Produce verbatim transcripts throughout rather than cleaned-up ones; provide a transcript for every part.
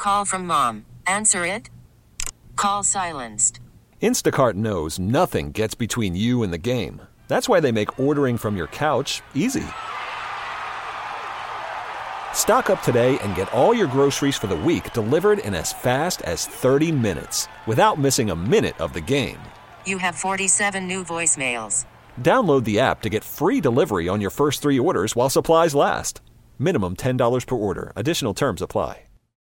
Call from mom. Answer it. Call silenced. Instacart knows nothing gets between you and the game. That's why they make ordering from your couch easy. Stock up today and get all your groceries for the week delivered in as fast as thirty minutes without missing a minute of the game. You have forty-seven new voicemails. Download the app to get free delivery on your first three orders while supplies last. Minimum ten dollars per order. Additional terms apply.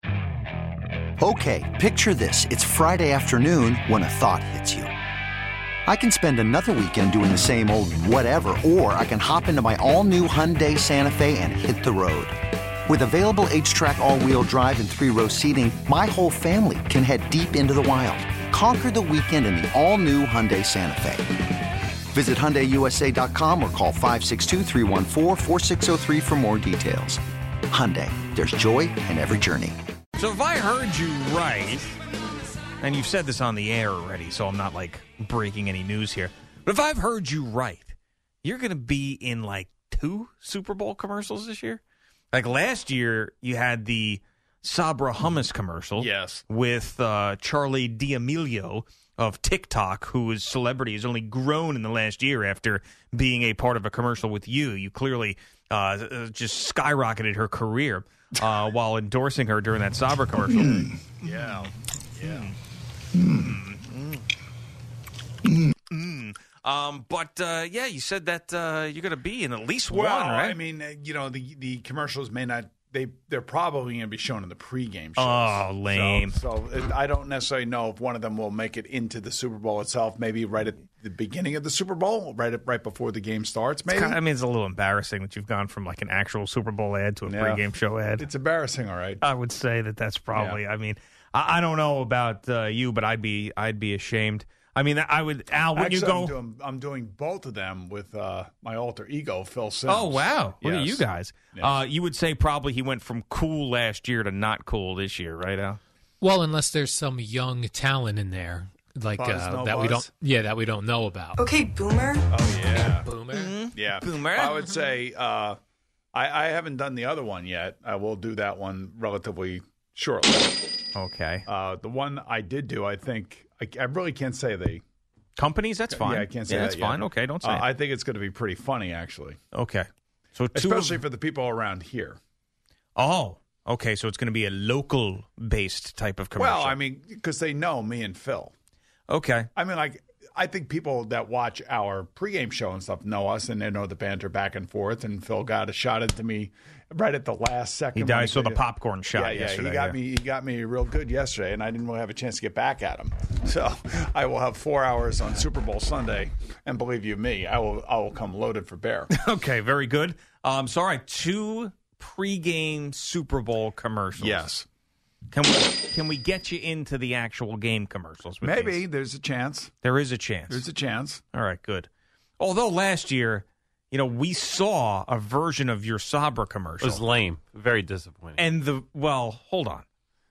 Okay, picture this. It's Friday afternoon when a thought hits you. I can spend another weekend doing the same old whatever, or I can hop into my all-new Hyundai Santa Fe and hit the road. With available H-Track all-wheel drive and three-row seating, my whole family can head deep into the wild. Conquer the weekend in the all-new Hyundai Santa Fe. Visit Hyundai U S A dot com or call five six two, three one four, four six zero three for more details. Hyundai, there's joy in every journey. So if I heard you right, and you've said this on the air already, so I'm not, like, breaking any news here, but if I've heard you right, you're going to be in, like, two Super Bowl commercials this year? Like, last year, you had the Sabra hummus commercial. Yes. With uh, Charlie D'Amelio of TikTok, whose celebrity has only grown in the last year after being a part of a commercial with you. You clearly uh, just skyrocketed her career uh, while endorsing her during that Sabra commercial. Yeah. Yeah. Mm. Mm. Mm. Um, but, uh, yeah, you said that uh, you're going to be in at least well, one, right? I mean, uh, you know, the, the commercials may not, they, they're probably going to be shown in the pregame shows. Oh, lame. So, so it, I don't necessarily know if one of them will make it into the Super Bowl itself, maybe right at the beginning of the Super Bowl, right at, right before the game starts, maybe. Kind of, I mean, it's a little embarrassing that you've gone from, like, an actual Super Bowl ad to a Yeah. pregame show ad. It's embarrassing, all right. I would say that that's probably, Yeah. I mean, I, I don't know about uh, you, but I'd be I'd be ashamed. I mean, I would, Al, when Actually, you go. I'm doing, I'm doing both of them with uh, my alter ego, Phil Simms. Oh, wow. Look at Yes. you guys. Yes. Uh, you would say probably he went from cool last year to not cool this year, right, Al? Well, unless there's some young talent in there, like Buzz, uh, no that we Buzz? don't, yeah, that we don't know about. Okay, Boomer. Oh, yeah. Boomer. Mm-hmm. Yeah. Boomer. I would say uh, I, I haven't done the other one yet. I will do that one relatively shortly. Okay. Uh, the one I did do, I think, I, I really can't say the. Companies, that's fine. Yeah, I can't say yeah, that that's yet. fine. Okay, don't say Uh, it. I think it's going to be pretty funny, actually. Okay. So two Especially of, for the people around here. Oh, okay. So it's going to be a local-based type of commercial. Well, I mean, because they know me and Phil. Okay. I mean, like, I think people that watch our pregame show and stuff know us, and they know the banter back and forth. And Phil got a shot into me right at the last second. He when died, saw the did it. popcorn shot Yeah, yeah, yesterday. he got yeah. me. He got me real good yesterday, and I didn't really have a chance to get back at him. So I will have four hours on Super Bowl Sunday, and believe you me, I will. I will come loaded for bear. Okay, very good. Um, so, all right, two pregame Super Bowl commercials. Yes, Can we can we get you into the actual game commercials? With maybe these? there's a chance. There is a chance. There's a chance. All right, good. Although last year, you know, we saw a version of your Sabra commercial. It was lame. Very disappointing. And the, well, hold on.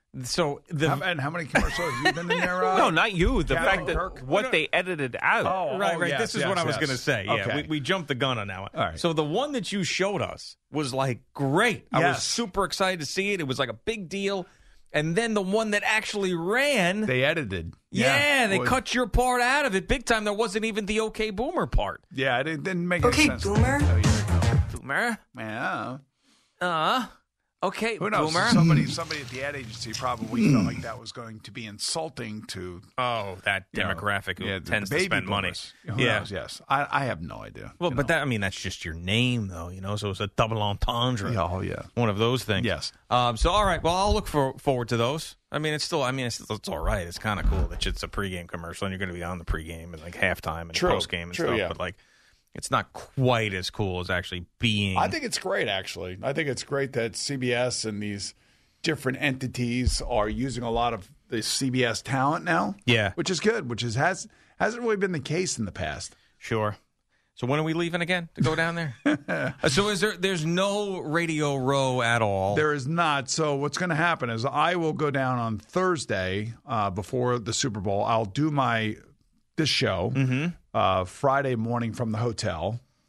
So the How, and how many commercials have you been in there? Uh, no, not you. The Captain fact that Kirk? what they edited out. Oh, right, oh, right. yes, this is yes, what I was yes. going to say. Yeah, Okay. we, we jumped the gun on that one. All right. So the one that you showed us was like great. I was Yes. super excited to see it. It was like a big deal. And then the one that actually ran, They edited. yeah, they Well, cut your part out of it big time. There wasn't even the OK Boomer part. Yeah, it didn't, didn't make Okay, any sense. Boomer. Oh, here we go. Boomer, Yeah. uh, okay, Who knows? Boomer. Somebody, somebody at the ad agency probably felt like that was going to be insulting to Oh, that you know, demographic who yeah, the- tends the to baby spend money. boomers. Who yeah. knows? Yes, I, I have no idea. Well, you but know. that I mean that's just your name, though, you know. So it's a double entendre. Yeah, oh yeah. One of those things. Yes. Um, so all right. Well, I'll look for, forward to those. I mean, it's still. I mean, it's, it's all right. It's kind of cool that it's a pregame commercial and you're going to be on the pregame and like halftime and True. postgame and True, stuff. yeah. But like, it's not quite as cool as actually being. I think it's great, actually. I think it's great that C B S and these different entities are using a lot of the C B S talent now. Yeah. which is good. Which is has hasn't really been the case in the past. Sure. So when are we leaving again to go down there? Uh, so is there? There's no Radio Row at all. There is not. So what's going to happen is I will go down on Thursday uh, before the Super Bowl. I'll do my this show Mm-hmm. uh, Friday morning from the hotel,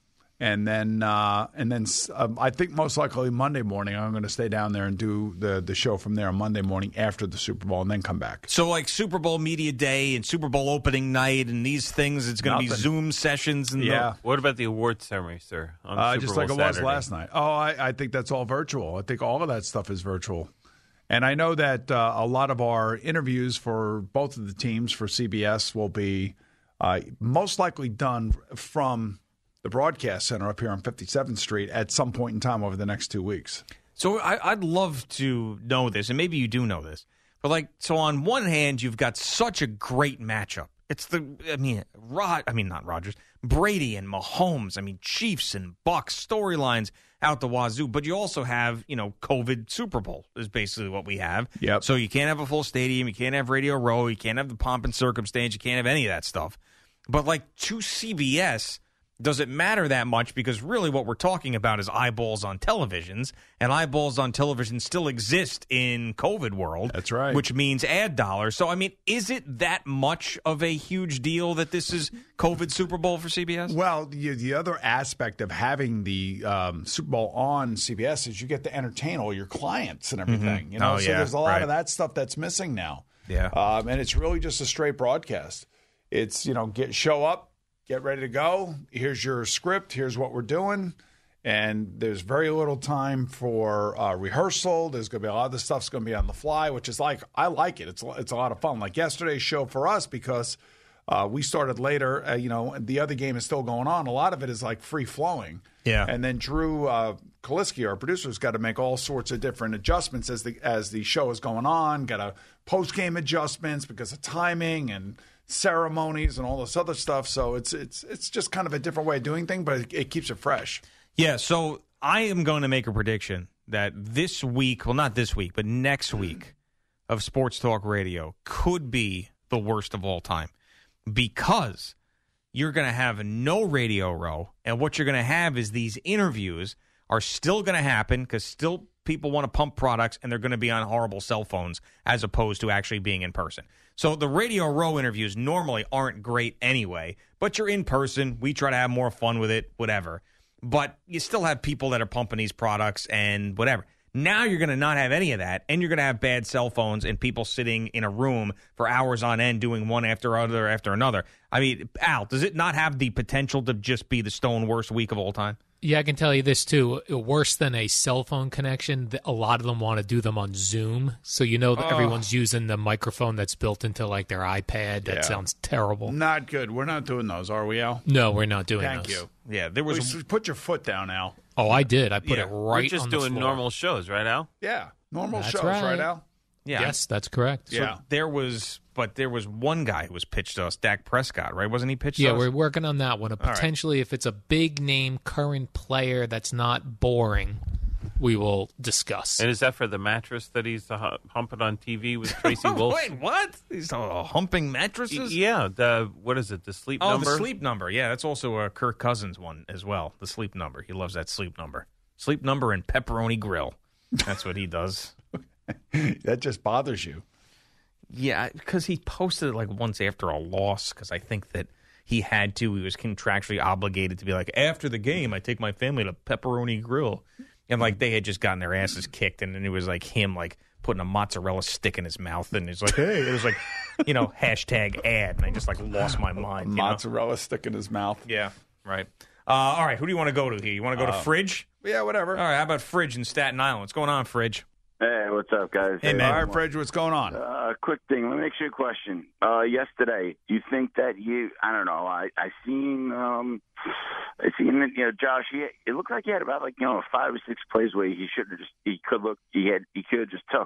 And then, uh, and then um, I think most likely Monday morning I'm going to stay down there and do the the show from there on Monday morning after the Super Bowl, and then come back. So, like Super Bowl media day and Super Bowl opening night and these things, it's going to be Nothing. Zoom sessions. And Yeah. What about the awards ceremony, sir? On Uh, Super just Bowl like it Saturday? was last night. Oh, I, I think that's all virtual. I think all of that stuff is virtual. And I know that uh, a lot of our interviews for both of the teams for C B S will be uh, most likely done from the broadcast center up here on fifty-seventh Street at some point in time over the next two weeks. So I, I'd love to know this, and maybe you do know this, but like, so on one hand, you've got such a great matchup. It's the, I mean, Rod, I mean not Rodgers, Brady and Mahomes. I mean, Chiefs and Bucks storylines out the wazoo. But you also have, you know, COVID Super Bowl is basically what we have. Yep. So you can't have a full stadium, you can't have Radio Row, you can't have the pomp and circumstance, you can't have any of that stuff. But like to C B S, does it matter that much? Because really what we're talking about is eyeballs on televisions, and eyeballs on television still exist in COVID world. That's right. Which means ad dollars. So, I mean, is it that much of a huge deal that this is COVID Super Bowl for C B S? Well, the, the other aspect of having the um, Super Bowl on C B S is you get to entertain all your clients and everything. Mm-hmm. You know, Oh, so yeah, there's a lot right. of that stuff that's missing now. Yeah. um, and it's really just a straight broadcast. It's, you know, get show up. Get ready to go. Here's your script. Here's what we're doing. And there's very little time for uh, rehearsal. There's going to be a lot of the stuff's going to be on the fly, which is like, I like it. It's it's a lot of fun. Like yesterday's show for us, because uh, we started later, uh, you know, and the other game is still going on. A lot of it is like free flowing. Yeah. And then Drew uh, Kaliski, our producer, has got to make all sorts of different adjustments as the as the show is going on. Got to post game adjustments because of timing and ceremonies and all this other stuff. So it's it's it's just kind of a different way of doing things, but it, it keeps it fresh. Yeah, so I am going to make a prediction that this week, well, not this week, but next week of Sports Talk Radio could be the worst of all time, because you're going to have no Radio Row, and what you're going to have is these interviews are still going to happen because still people want to pump products, and they're going to be on horrible cell phones as opposed to actually being in person. So the Radio Row interviews normally aren't great anyway, but you're in person. We try to have more fun with it, whatever. But you still have people that are pumping these products and whatever. Now you're going to not have any of that, and you're going to have bad cell phones and people sitting in a room for hours on end doing one after other after another. I mean, Al, does it not have the potential to just be the stone worst week of all time? Yeah, I can tell you this, too. Worse than a cell phone connection, th- a lot of them want to do them on Zoom. So you know that Oh. everyone's using the microphone that's built into, like, their iPad. That Yeah. sounds terrible. Not good. We're not doing those, are we, Al? No, we're not doing Thank those. you. Yeah, there was Please put your foot down, Al. Oh, I did. I put Yeah, it We're right just on the doing floor. normal shows, right, Al? Yeah, normal That's shows, right, right. Al? yeah. Yes, that's correct. So Yeah. there was, but there was one guy who was pitched to us, Dak Prescott, right? Wasn't he pitched Yeah, to us? we're working on that one. right. Potentially, if it's a big name current player that's not boring, we will discuss. And is that for the mattress that he's uh, humping on T V with Tracy Wolf? Wait, what? These uh, humping mattresses? Yeah, the what is it? The sleep Oh, number. the sleep number. Yeah, that's also a Kirk Cousins one as well. The sleep number. He loves that sleep number. Sleep number and pepperoni grill. That's what he does. That just bothers you. Yeah, because he posted it like once after a loss, because I think that he had to. He was contractually obligated to be like, after the game, I take my family to Pepperoni Grill. And like they had just gotten their asses kicked, and then it was like him like putting a mozzarella stick in his mouth, and it's like, hey, it was like, you know, hashtag ad, and I just like lost my mind. you know? Mozzarella stick in his mouth. Yeah, right. Uh, all right, who do you want to go to here? You want to go to Fridge? Yeah, whatever. All right, how about Fridge in Staten Island? What's going on, Fridge? Hey, what's up, guys? Hey, man. All right, Fridge, what's going on? Uh, quick thing. Let me ask you a question. Uh, yesterday, do you think that you? I don't know. I I seen um, I seen that, you know, Josh. He it looked like he had about like you know five or six plays where he should have just he could look he had he could have just took.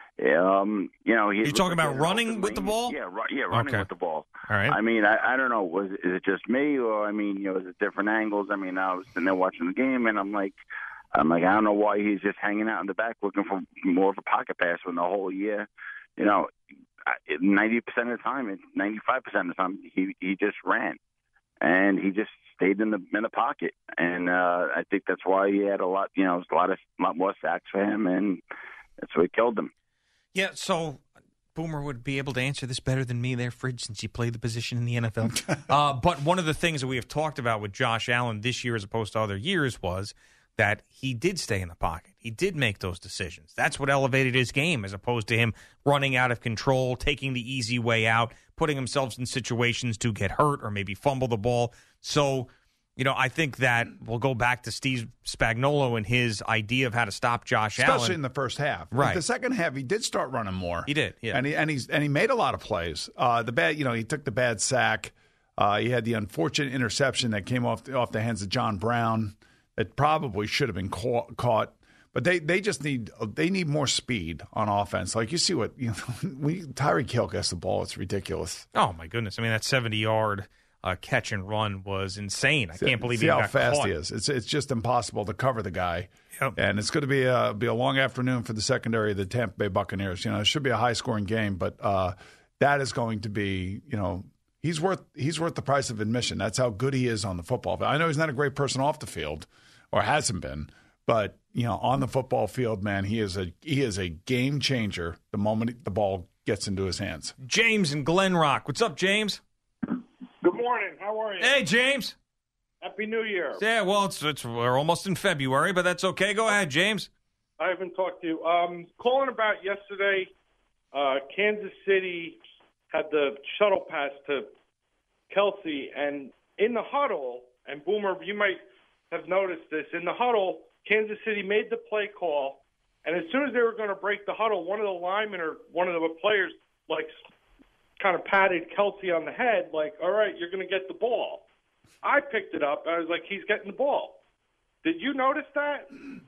Um, you know, he You looked talking like about he had an running open with the lane. ball? Yeah, ru- yeah, running Okay. with the ball. All right. I mean, I, I don't know. Was is it just me, or I mean, you know, is it different angles? I mean, I was sitting there watching the game, and I'm like, I'm like, I don't know why he's just hanging out in the back looking for more of a pocket pass when the whole year, you know, ninety percent of the time, ninety-five percent of the time, he he just ran, and he just stayed in the in the pocket, and uh, I think that's why he had a lot, you know, it was a lot of lot more sacks for him, and that's what killed him. Yeah, so Boomer would be able to answer this better than me there, Fridge, since you played the position in the N F L. uh, but one of the things that we have talked about with Josh Allen this year as opposed to other years was that he did stay in the pocket. He did make those decisions. That's what elevated his game as opposed to him running out of control, taking the easy way out, putting himself in situations to get hurt or maybe fumble the ball. So, you know, I think that we'll go back to Steve Spagnuolo and his idea of how to stop Josh Especially Allen. Especially in the first half. Right. Like the second half, he did start running more. He did, yeah. And he, and, he's, and he made a lot of plays. Uh, the bad, you know, he took the bad sack. Uh, he had the unfortunate interception that came off the, off the hands of John Brown. It probably should have been caught, caught, but they, they just need they need more speed on offense. Like you see what you know, when Tyreek Hill gets the ball, it's ridiculous. Oh my goodness! I mean that seventy yard uh, catch and run was insane. I see, can't believe see he how got fast caught. he is. It's it's just impossible to cover the guy. Yep. And it's going to be a be a long afternoon for the secondary of the Tampa Bay Buccaneers. You know, it should be a high scoring game, but uh, that is going to be you know. He's worth he's worth the price of admission. That's how good he is on the football field. I know he's not a great person off the field, or hasn't been, but you know, on the football field, man, he is a he is a game changer the moment the ball gets into his hands. James in Glen Rock. What's up, James? Good morning. How are you? Hey, James. Happy New Year. Yeah, well, it's, it's we're almost in February, but that's okay. Go ahead, James. I haven't talked to you. Um, calling about yesterday, uh, Kansas City had the shuttle pass to Kelsey, and in the huddle, and Boomer, you might have noticed this, in the huddle, Kansas City made the play call, and as soon as they were going to break the huddle, one of the linemen or one of the players, like, kind of patted Kelsey on the head, like, all right, you're going to get the ball. I picked it up, and I was like, he's getting the ball. Did you notice that?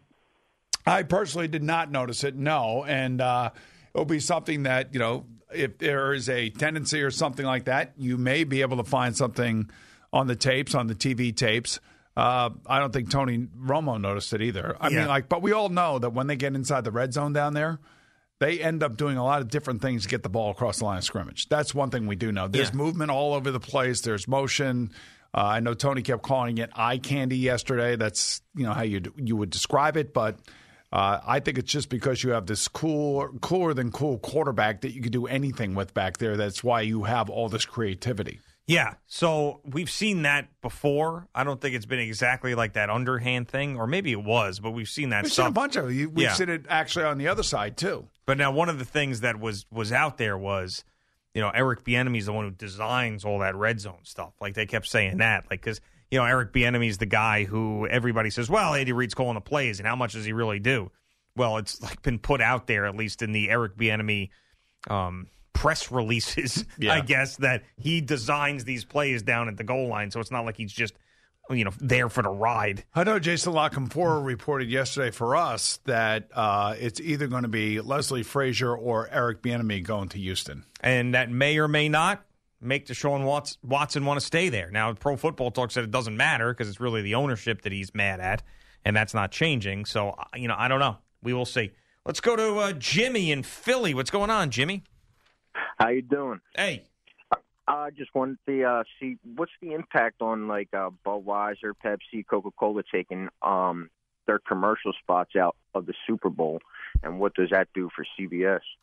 I personally did not notice it, no, and uh, it'll be something that, you know, if there is a tendency or something like that, you may be able to find something on the tapes, on the T V tapes. Uh, I don't think Tony Romo noticed it either. I Yeah. mean, like, but we all know that when they get inside the red zone down there, they end up doing a lot of different things to get the ball across the line of scrimmage. That's one thing we do know. There's Yeah. movement all over the place. There's motion. Uh, I know Tony kept calling it eye candy yesterday. That's, you know, how you you would describe it, but Uh, I think it's just because you have this cool, cooler than cool quarterback that you can do anything with back there. That's why you have all this creativity. Yeah, so we've seen that before. I don't think it's been exactly like that underhand thing, or maybe it was, but we've seen that We've stuff. seen a bunch of it. We've Yeah. seen it actually on the other side, too. But now one of the things that was was out there was, you know, Eric Bieniemy is the one who designs all that red zone stuff. Like they kept saying that, like because you know Eric Bieniemy is the guy who everybody says, well, Andy Reid's calling the plays, and how much does he really do? Well, it's like been put out there, at least in the Eric Bieniemy um, press releases, Yeah. I guess, that he designs these plays down at the goal line. So it's not like he's just, you know, there for the ride. I know Jason Lockenfora reported yesterday for us that uh, it's either going to be Leslie Frazier or Eric Bieniemy going to Houston. And that may or may not make Deshaun Watts, Watson want to stay there. Now, Pro Football Talk said it doesn't matter because it's really the ownership that he's mad at, and that's not changing. So, you know, I don't know. We will see. Let's go to uh, Jimmy in Philly. What's going on, Jimmy? How you doing? Hey. I just wanted to uh, see what's the impact on like uh, Budweiser, Pepsi, Coca-Cola taking um, their commercial spots out of the Super Bowl, and what does that do for C B S?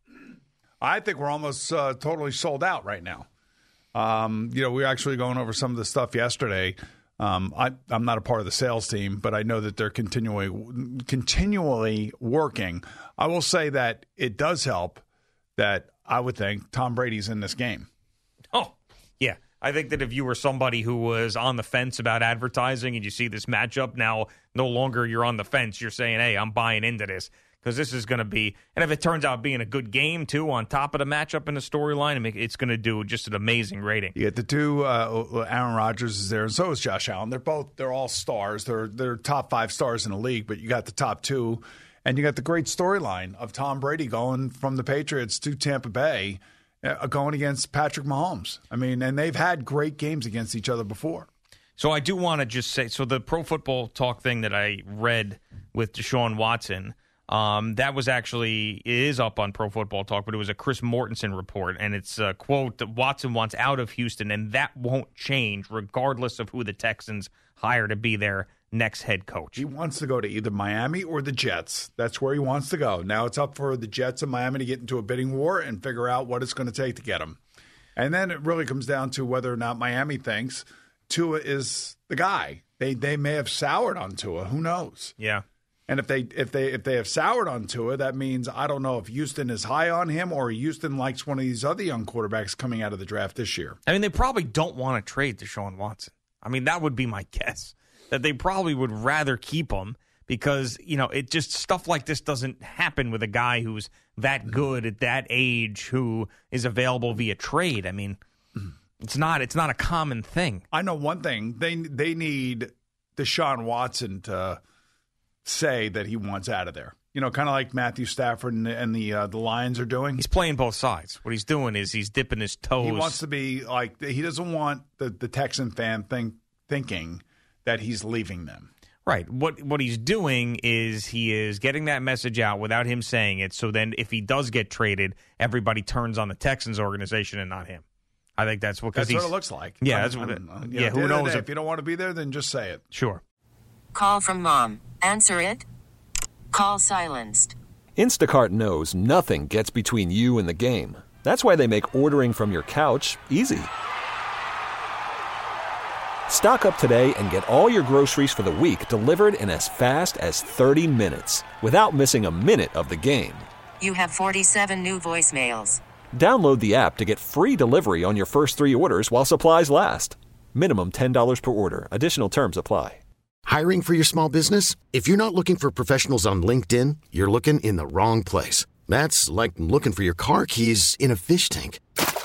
I think we're almost uh, totally sold out right now. Um, you know, we were actually going over some of the stuff yesterday. Um, I, I'm not a part of the sales team, but I know that they're continually continually working. I will say that it does help that I would think Tom Brady's in this game. Oh, yeah. I think that if you were somebody who was on the fence about advertising and you see this matchup, now no longer you're on the fence. You're saying, hey, I'm buying into this because this is going to be – and if it turns out being a good game, too, on top of the matchup and the storyline, it's going to do just an amazing rating. You get the two. Uh, Aaron Rodgers is there, and so is Josh Allen. They're both – they're all stars. They're, they're top five stars in the league, but you got the top two. And you got the great storyline of Tom Brady going from the Patriots to Tampa Bay, uh, going against Patrick Mahomes. I mean, and they've had great games against each other before. So I do want to just say, so the Pro Football Talk thing that I read with Deshaun Watson, um, that was actually, it is up on Pro Football Talk, but it was a Chris Mortensen report, and it's a quote that Watson wants out of Houston, and that won't change regardless of who the Texans hire to be their next head coach. He wants to go to either Miami or the Jets. That's where he wants to go. Now it's up for the Jets and Miami to get into a bidding war and figure out what it's going to take to get him. And then it really comes down to whether or not Miami thinks Tua is the guy. They they may have soured on Tua. Who knows? Yeah. And if they if they if they have soured on Tua, that means I don't know if Houston is high on him or Houston likes one of these other young quarterbacks coming out of the draft this year. I mean, they probably don't want to trade Deshaun Watson. I mean, that would be my guess, that they probably would rather keep him because, you know, it just stuff like this doesn't happen with a guy who's that good at that age who is available via trade. I mean, it's not it's not a common thing. I know one thing. They they need Deshaun Watson to say that he wants out of there. You know, kind of like Matthew Stafford and the, and the, uh, the Lions are doing. He's playing both sides. What he's doing is he's dipping his toes. He wants to be like, he doesn't want the, the Texan fan think, thinking that he's leaving them. Right. What what he's doing is he is getting that message out without him saying it. So then if he does get traded, everybody turns on the Texans organization and not him. I think that's what that's he's, what it looks like. Yeah, I'm, that's what. I'm, It, you yeah, know, who knows? Day, If, if you don't want to be there, then just say it. Sure. Call from mom. Answer it. Call silenced. Instacart knows nothing gets between you and the game. That's why they make ordering from your couch easy. Stock up today and get all your groceries for the week delivered in as fast as thirty minutes without missing a minute of the game. You have forty-seven new voicemails. Download the app to get free delivery on your first three orders while supplies last. Minimum ten dollars per order. Additional terms apply. Hiring for your small business? If you're not looking for professionals on LinkedIn, you're looking in the wrong place. That's like looking for your car keys in a fish tank.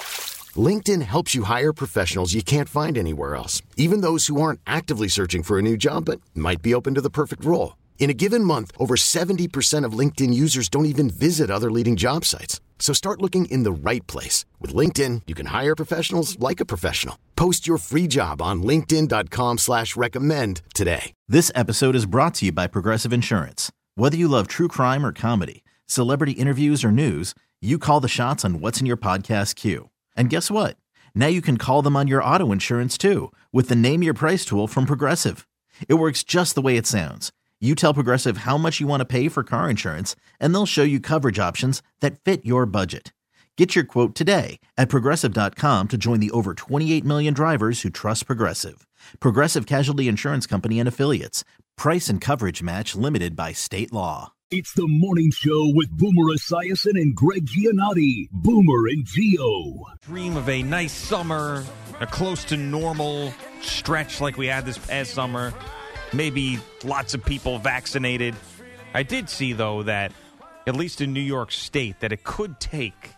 LinkedIn helps you hire professionals you can't find anywhere else, even those who aren't actively searching for a new job but might be open to the perfect role. In a given month, over seventy percent of LinkedIn users don't even visit other leading job sites. So start looking in the right place. With LinkedIn, you can hire professionals like a professional. Post your free job on linkedin.com slash recommend today. This episode is brought to you by Progressive Insurance. Whether you love true crime or comedy, celebrity interviews or news, you call the shots on what's in your podcast queue. And guess what? Now you can call them on your auto insurance too with the Name Your Price tool from Progressive. It works just the way it sounds. You tell Progressive how much you want to pay for car insurance, and they'll show you coverage options that fit your budget. Get your quote today at Progressive dot com to join the over twenty-eight million drivers who trust Progressive. Progressive Casualty Insurance Company and Affiliates. Price and coverage match limited by state law. It's the morning show with Boomer Esiason and Greg Giannotti. Boomer and Gio. Dream of a nice summer, a close to normal stretch like we had this past summer. Maybe lots of people vaccinated. I did see, though, that at least in New York State, that it could take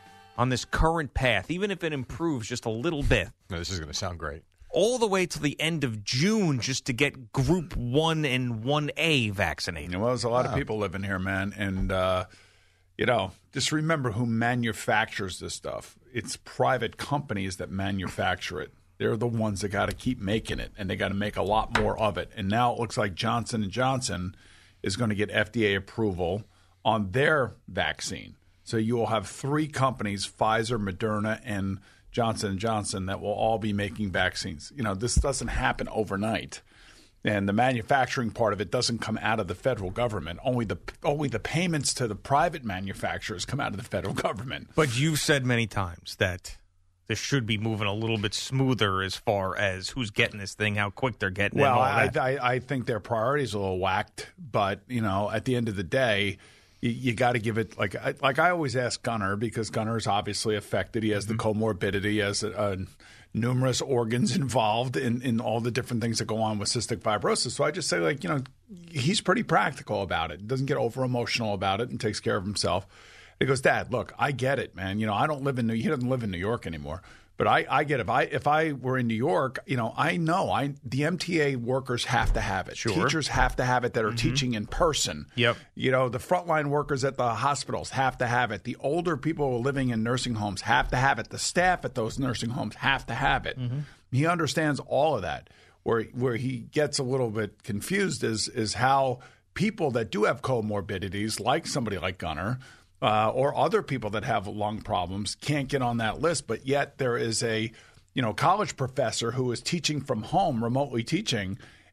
on this current path, even if it improves just a little bit. No, this is going to sound great. All the way to the end of June just to get Group one and one A vaccinated. Well, there's a lot wow. of people living here, man. And, uh, you know, just remember who manufactures this stuff. It's private companies that manufacture it. They're the ones that got to keep making it, and they got to make a lot more of it. And now it looks like Johnson and Johnson is going to get F D A approval on their vaccine. So you will have three companies, Pfizer, Moderna, and Johnson and Johnson, that will all be making vaccines. You know, this doesn't happen overnight. And the manufacturing part of it doesn't come out of the federal government. Only the only the payments to the private manufacturers come out of the federal government. But you've said many times that this should be moving a little bit smoother as far as who's getting this thing, how quick they're getting well, it. Well, I, I, I think their priorities are a little whacked. But, you know, at the end of the day, you, you got to give it like – like I always ask Gunnar, because Gunnar is obviously affected. He has mm-hmm. the comorbidity, he has a, a numerous organs involved in, in all the different things that go on with cystic fibrosis. So I just say, like, you know, he's pretty practical about it. Doesn't get over emotional about it and takes care of himself. He goes, Dad, look, I get it, man. You know, I don't live in New – he doesn't live in New York anymore. But I, I get it. If I if I were in New York, you know, I know I the M T A workers have to have it. Sure. Teachers have to have it that are mm-hmm. teaching in person. Yep. You know, the frontline workers at the hospitals have to have it. The older people living in nursing homes have to have it. The staff at those nursing homes have to have it. Mm-hmm. He understands all of that. Where where he gets a little bit confused is is how people that do have comorbidities, like somebody like Gunnar, Uh, or other people that have lung problems, can't get on that list. But yet there is a, you know, college professor who is teaching from home, remotely teaching,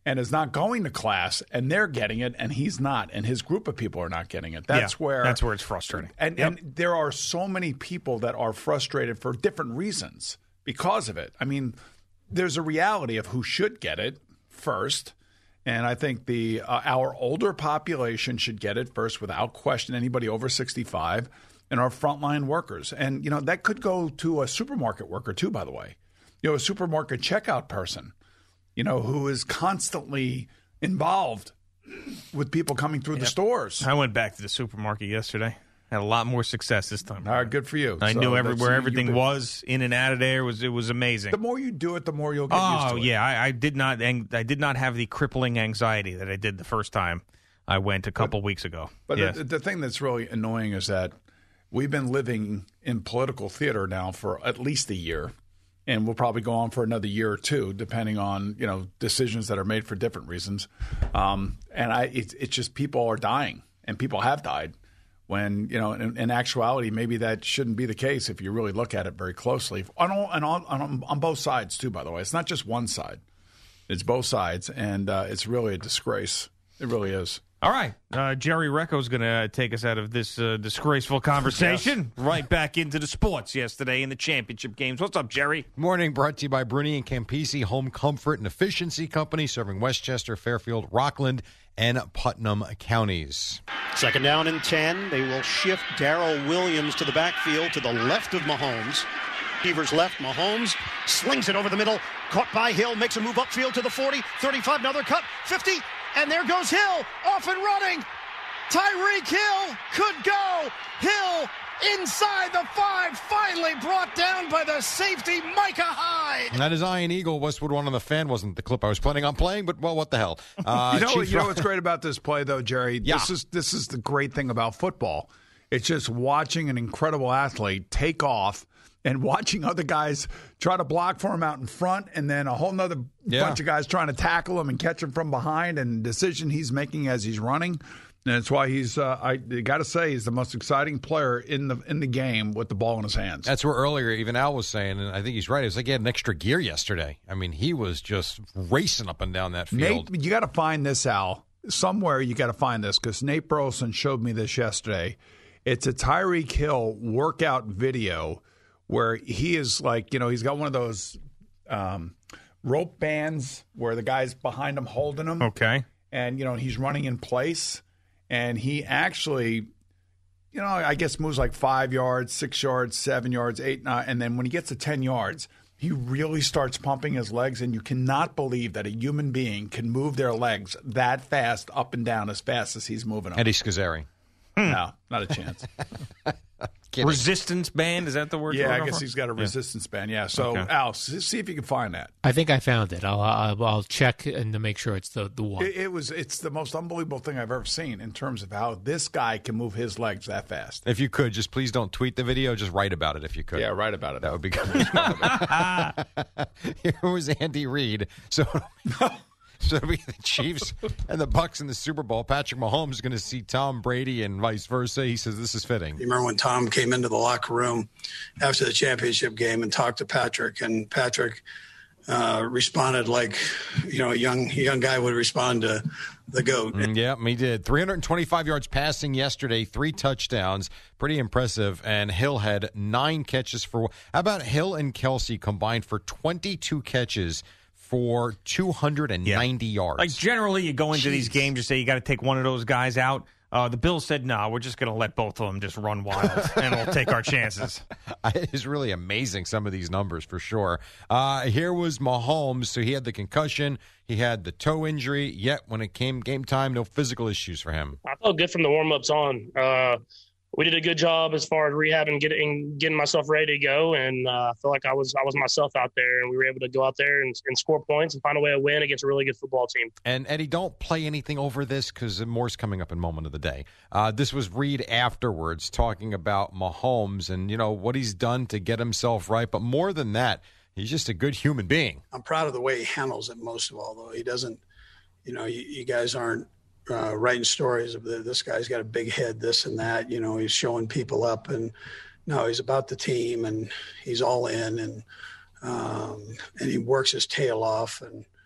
and is not going to class, and they're getting it, and he's not, and his group of people are not getting it. That's Yeah, where that's where it's frustrating. And, Yep. and there are so many people that are frustrated for different reasons because of it. I mean, there's a reality of who should get it first, and I think the uh, our older population should get it first without question. Anybody over sixty-five, and our frontline workers, and you know that could go to a supermarket worker too. By the way, you know, a supermarket checkout person, you know, who is constantly involved with people coming through the Yep. stores. I went back to the supermarket yesterday. Had a lot more success this time. All right, good for you. I So knew that's- everywhere you- everything you've been- was in and out of there. It was it was amazing. The more you do it, the more you'll get used Oh to it. yeah, I, I did not. ang- I did not have the crippling anxiety that I did the first time I went a couple weeks ago. But Yes. the, the thing that's really annoying is that we've been living in political theater now for at least a year, and we'll probably go on for another year or two, depending on you know decisions that are made for different reasons. Um, and I, it's it's just people are dying, and people have died. When you know, in, in actuality, maybe that shouldn't be the case if you really look at it very closely. On all, and on, on on both sides too. By the way, it's not just one side; it's both sides, and uh, it's really a disgrace. It really is. All right. Uh, Jerry Recco's going to take us out of this uh, disgraceful conversation right back into the sports yesterday in the championship games. What's up, Jerry? Morning, brought to you by Bruni and Campisi Home Comfort and Efficiency Company, serving Westchester, Fairfield, Rockland, and Putnam counties. Second down and ten. They will shift Darrell Williams to the backfield to the left of Mahomes. Beavers left. Mahomes slings it over the middle. Caught by Hill. Makes a move upfield to the forty, thirty-five. Another cut. fifty. And there goes Hill. Off and running. Tyreek Hill could go. Hill inside the five. Finally brought down by the safety, Micah Hyde. And that is Iron Eagle. Westwood One on the Fan wasn't the clip I was planning on playing, but, well, what the hell. Uh, you know, Chief you know Rob- what's great about this play, though, Jerry? Yeah. This is this is the great thing about football. It's just watching an incredible athlete take off and watching other guys try to block for him out in front, and then a whole nother Yeah. bunch of guys trying to tackle him and catch him from behind, and the decision he's making as he's running. And that's why he's, uh, I got to say, he's the most exciting player in the in the game with the ball in his hands. That's where earlier even Al was saying, and I think he's right, it was like he had an extra gear yesterday. I mean, he was just racing up and down that field. Nate, you got to find this, Al. Somewhere you got to find this because Nate Burleson showed me this yesterday. It's a Tyreek Hill workout video where he is like, you know, he's got one of those um, rope bands where the guy's behind him holding him. Okay. And, you know, he's running in place. And he actually, you know, I guess moves like five yards, six yards, seven yards, eight, nine. And then when he gets to ten yards, he really starts pumping his legs. And you cannot believe that a human being can move their legs that fast up and down as fast as he's moving them. Eddie Scazzeri. No, not a chance. Resistance band, is that the word? Yeah, you're I looking guess for? he's got a Yeah. resistance band. Yeah. So, Okay. Al, s- see if you can find that. I think I found it. I'll I'll, I'll check and to make sure it's the the one. It, it was. It's the most unbelievable thing I've ever seen in terms of how this guy can move his legs that fast. If you could, just please don't tweet the video. Just write about it if you could. Yeah, write about it. That would be good. Here was Andy Reid. So, so it'll be the Chiefs and the Bucks in the Super Bowl. Patrick Mahomes is going to see Tom Brady and vice versa. He says this is fitting. You remember when Tom came into the locker room after the championship game and talked to Patrick, and Patrick uh, responded like, you know, a young a young guy would respond to the GOAT. Mm, yeah, he did. three hundred twenty-five yards passing yesterday, three touchdowns. Pretty impressive. And Hill had nine catches for. How about Hill and Kelsey combined for twenty-two catches for two hundred ninety yards? Like generally, you go into these games, you say you got to take one of those guys out. Uh, the Bills said, no, we're just going to let both of them just run wild, and we'll take our chances. It is really amazing, some of these numbers, for sure. Uh, here was Mahomes. So he had the concussion. He had the toe injury. Yet when it came game time, no physical issues for him. I felt good from the warm-ups on. Uh, we did a good job as far as rehabbing, getting getting myself ready to go, and uh, I feel like I was I was myself out there, and we were able to go out there and, and score points and find a way to win against a really good football team. And, Eddie, don't play anything over this because more's coming up in moment of the day. Uh, this was Reed afterwards talking about Mahomes and, you know, what he's done to get himself right. But more than that, he's just a good human being. I'm proud of the way he handles it most of all, though. He doesn't, you know, you, you guys aren't uh, writing stories of the, this guy's got a big head, this and that. You know, he's showing people up. And, no, he's about the team, and he's all in, and um, and he works his tail off. And,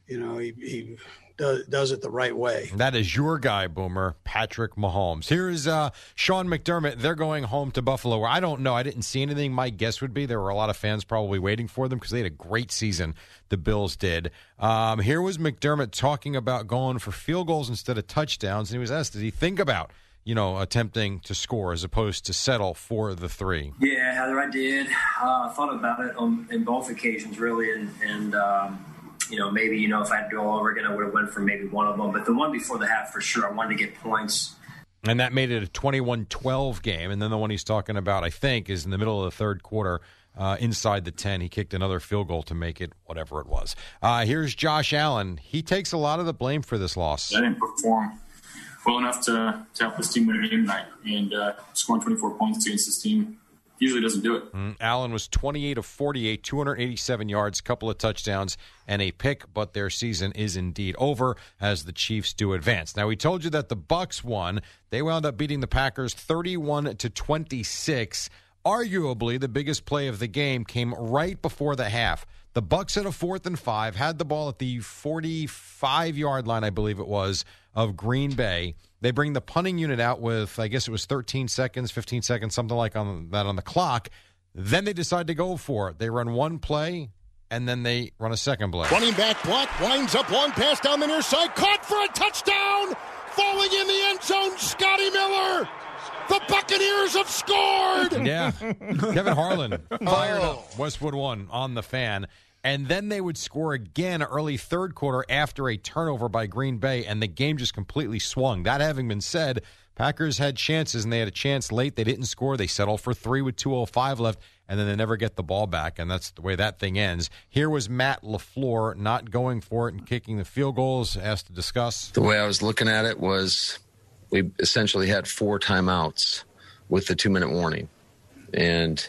you know, he, he does, does it the right way. That is your guy, Boomer, Patrick Mahomes. Here's uh, Sean McDermott. They're going home to Buffalo, where I don't know. I didn't see anything. My guess would be there were a lot of fans probably waiting for them because they had a great season, the Bills did. Um, here was McDermott talking about going for field goals instead of touchdowns, and he was asked, did he think about, you know, attempting to score as opposed to settle for the three? Yeah, Heather, I did. Uh, I thought about it on in both occasions, really, and, and um, you know, maybe, you know, if I had to go all over again, I would have went for maybe one of them. But the one before the half, for sure, I wanted to get points. And that made it a twenty-one twelve game. And then the one he's talking about, I think, is in the middle of the third quarter, uh, inside the ten. He kicked another field goal to make it whatever it was. Uh, here's Josh Allen. He takes a lot of the blame for this loss. I didn't perform well enough to, to help this team win a game tonight. And uh, scoring twenty-four points against this team usually doesn't do it. Mm, Allen was twenty-eight of forty-eight, two hundred eighty-seven yards, couple of touchdowns, and a pick, but their season is indeed over as the Chiefs do advance. Now, we told you that the Bucs won. They wound up beating the Packers thirty-one to twenty-six. Arguably, the biggest play of the game came right before the half. The Bucs had a fourth and five, had the ball at the forty-five-yard line, I believe it was, of Green Bay. They bring the punting unit out with, I guess it was thirteen seconds, fifteen seconds, something like on that on the clock. Then they decide to go for it. They run one play, and then they run a second play. Running back block, winds up long pass down the near side, caught for a touchdown! Falling in the end zone, Scotty Miller! The Buccaneers have scored! Yeah. Kevin Harlan fired oh. up Westwood One on the Fan. And then they would score again early third quarter after a turnover by Green Bay, and the game just completely swung. That having been said, Packers had chances, and they had a chance late. They didn't score. They settled for three with two oh five left, and then they never get the ball back, and that's the way that thing ends. Here was Matt LaFleur not going for it and kicking the field goals, asked to discuss. The way I was looking at it was we essentially had four timeouts with the two-minute warning, and,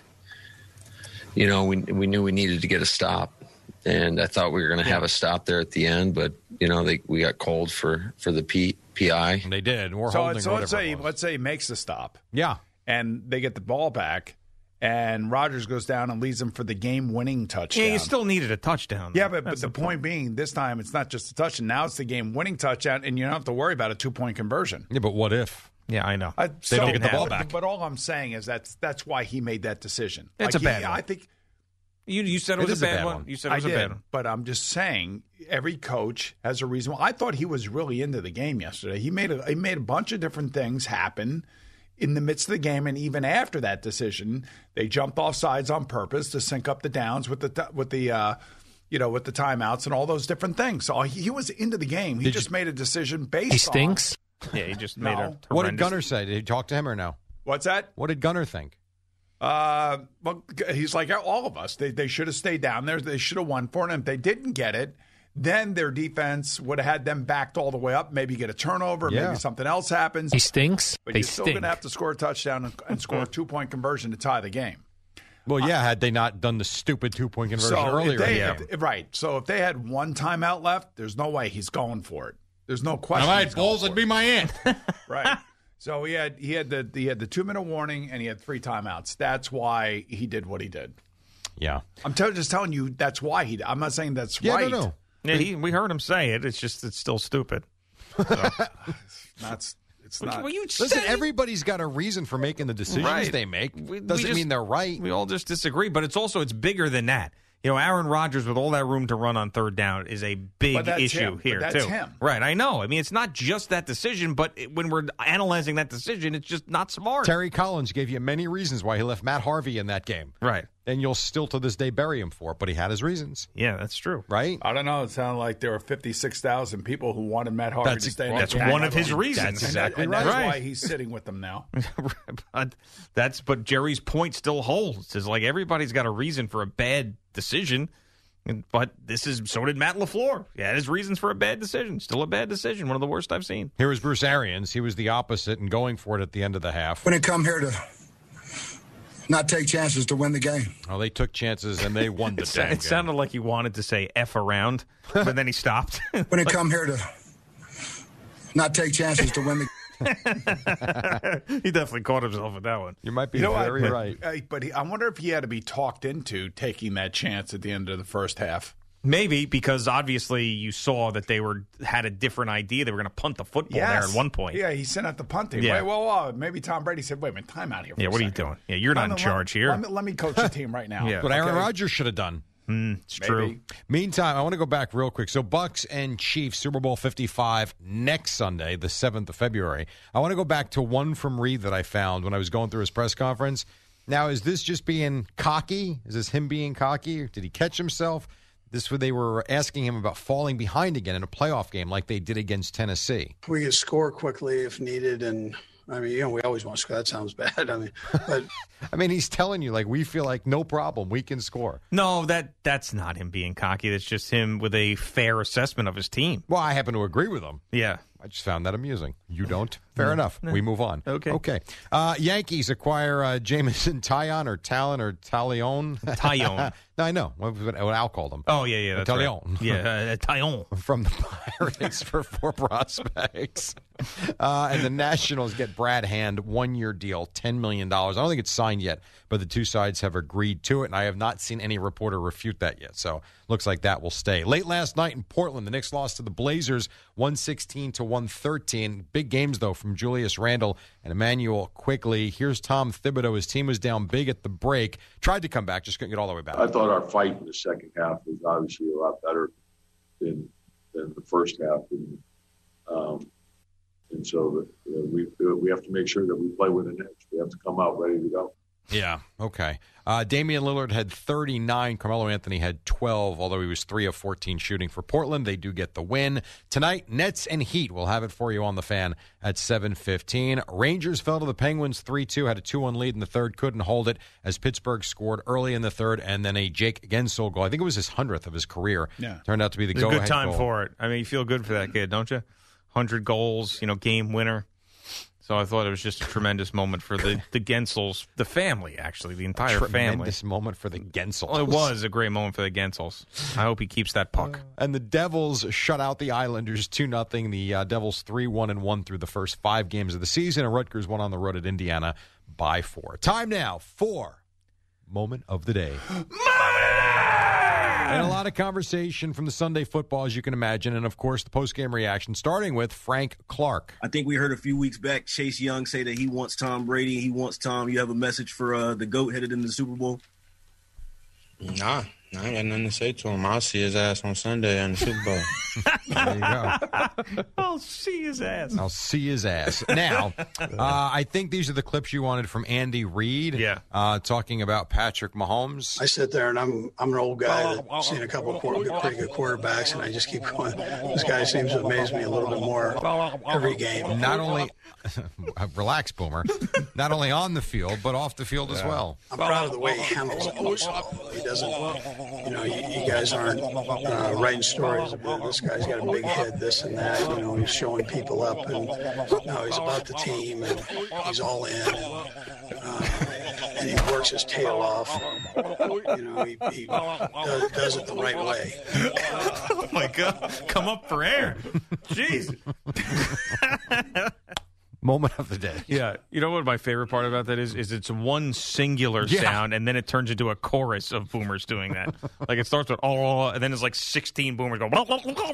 you know, we we knew we needed to get a stop. And I thought we were going to have a stop there at the end, but you know they we got called for, for the P, PI. And they did. We're so holding. So let's say let's say he makes the stop. Yeah, and they get the ball back, and Rodgers goes down and leads them for the game-winning touchdown. Yeah, you still needed a touchdown. Yeah, but, but the, the point, point being, this time it's not just a touchdown. Now it's the game-winning touchdown, and you don't have to worry about a two-point conversion. Yeah, but what if? Yeah, I know. Uh, they so, don't get the ball but, back. But all I'm saying is that's that's why he made that decision. It's like a bad he, one. I think. You you said it, It was is a bad, one. one. You said it was I a did, bad one. But I'm just saying, every coach has a reason. I thought he was really into the game yesterday. He made a he made a bunch of different things happen in the midst of the game, and even after that decision, they jumped off sides on purpose to sync up the downs with the with the uh, you know with the timeouts and all those different things. So he, he was into the game. He Did just you, made a decision based. He stinks. On, yeah, he just no. made a. What did Gunner say? Did you talk to him or no? What's that? What did Gunner think? Uh, well, he's like all of us. They they should have stayed down there. They should have won for it. And if they didn't get it, then their defense would have had them backed all the way up. Maybe get a turnover. Yeah. Maybe something else happens. He stinks. But they you're still stink. going to have to score a touchdown and, and score a two point conversion to tie the game. Well, yeah, had they not done the stupid two point conversion So earlier. if they, in the game. if- right. So if they had one timeout left, there's no way he's going for it. There's no question. All right, he's going Bulls, for it'd it. be my aunt. Right. So he had he had the he had the two minute warning and he had three timeouts. That's why he did what he did. Yeah, I'm tell, just telling you that's why he. I'm not saying that's yeah, right. no, no. Yeah, he, we heard him say it. It's just it's still stupid. So. That's it's not. Well, you Listen, said- everybody's got a reason for making the decisions Right. they make. We- Doesn't we just- mean they're right. We all just disagree, but it's also it's bigger than that. You know, Aaron Rodgers with all that room to run on third down is a big But that's issue him. But here that's too. him. Right? I know. I mean, it's not just that decision, but it, when we're analyzing that decision, it's just not smart. Terry Collins gave you many reasons why he left Matt Harvey in that game. Right. And you'll still to this day bury him for it, but he had his reasons. Yeah, that's true. Right? I don't know. It sounded like there were fifty-six thousand people who wanted Matt Harvey That's- to stay. in that's that game. one of his reasons. And that- exactly and right. That's Right. why he's sitting with them now. but that's but Jerry's point still holds. Is like everybody's got a reason for a bad decision. And- But this is so did Matt LaFleur. He had his reasons for a bad decision. Still a bad decision. One of the worst I've seen. Here was Bruce Arians. He was the opposite and going for it at the end of the half. When it come here to not take chances to win the game. Oh, they took chances and they won the It, damn it game. sounded like he wanted to say F around, but then he stopped. When it come here to not take chances to win the He definitely caught himself with that one. You might be You know what? very But- right. uh, But he, I wonder if he had to be talked into taking that chance at the end of the first half. Maybe because obviously you saw that they were had a different idea. They were going to punt the football Yes. there at one point. Yeah, he sent out the punting. Yeah. Wait, whoa, whoa. Maybe Tom Brady said, wait a minute, time out here for Yeah, a what are you second. doing? Yeah, you're not in Let me- charge here. Let me, let me coach the team right now. Yeah. What Aaron Okay? Rodgers should have done. Mm, it's Maybe. true. Meantime, I want to go back real quick. So Bucks and Chiefs, Super Bowl fifty-five next Sunday, the seventh of February. I want to go back to one from Reed that I found when I was going through his press conference. Now, is this just being cocky? Is this him being cocky? Did he catch himself? This they were asking him about falling behind again in a playoff game like they did against Tennessee. We could score quickly if needed, and I mean, you know, we always want to score. That sounds bad. I mean, but I mean, he's telling you like we feel like no problem, we can score. No, that that's not him being cocky. That's just him with a fair assessment of his team. Well, I happen to agree with him. Yeah. I just found that amusing. You don't? Fair No. enough. No. We move on. Okay. Okay. Uh, Yankees acquire uh, Jameson Taillon or Talon or Talion. Taillon. No, I know. What, what Al called him. Oh, yeah, yeah. That's Taillon. right. Yeah, uh, Taillon. From the Pirates for four prospects. Uh, and the Nationals get Brad Hand, one-year deal, ten million dollars. I don't think it's signed yet, but the two sides have agreed to it, and I have not seen any reporter refute that yet. So looks like that will stay. Late last night in Portland, the Knicks lost to the Blazers one sixteen to one thirteen. Big games, though, from Julius Randle and Emmanuel Quickly. Here's Tom Thibodeau. His team was down big at the break. Tried to come back, just couldn't get all the way back. I thought our fight in the second half was obviously a lot better than than the first half, and um, and so you know, we we have to make sure that we play with an edge. We have to come out ready to go. Yeah, okay. Uh, Damian Lillard had thirty-nine. Carmelo Anthony had twelve, although he was three of fourteen shooting for Portland. They do get the win. Tonight, Nets and Heat. We'll have it for you on the Fan at seven fifteen. Rangers fell to the Penguins three two, had a two one lead in the third, couldn't hold it as Pittsburgh scored early in the third, and then a Jake Gensel goal. I think it was his hundredth of his career. Yeah. Turned out to be the It was a go-ahead good time goal. for it. I mean, you feel good for that kid, don't you? one hundred goals, you know, game winner. So I thought it was just a tremendous moment for the, the Gensels, the family, actually, the entire family. Tremendous moment for the Gensels. Well, it was a great moment for the Gensels. I hope he keeps that puck. And the Devils shut out the Islanders two nothing. The uh, Devils three one and one through the first five games of the season, and Rutgers won on the road at Indiana by four. Time now for Moment of the Day. And a lot of conversation from the Sunday football, as you can imagine, and, of course, the post-game reaction, starting with Frank Clark. I think we heard a few weeks back Chase Young say that he wants Tom Brady. He wants Tom. You have a message for uh, the GOAT headed into the Super Bowl? Nah, I ain't got nothing to say to him. I'll see his ass on Sunday in the Super Bowl. There you go. I'll see his ass. I'll see his ass. Now, uh, I think these are the clips you wanted from Andy Reid. Yeah. Uh, talking about Patrick Mahomes. I sit there and I'm I'm an old guy that's seen a couple of quarter, pretty good quarterbacks, and I just keep going. This guy seems to amaze me a little bit more every game. Not only, relax, Boomer, not only on the field, but off the field as well. I'm proud of the way he handles it. Also. He doesn't, you know, you, you guys aren't uh, writing stories about this guy's got a big head, this and that. You know, he's showing people up, and no, he's about the team, and he's all in, uh, and he works his tail off. You know, he, he does, does it the right way. Oh, my God. Come up for air. Jeez. Moment of the day. Yeah. You know what my favorite part about that is? Is it's one singular Yeah. sound, and then it turns into a chorus of boomers doing that. Like, it starts with, oh, and then it's like sixteen boomers go, there you go.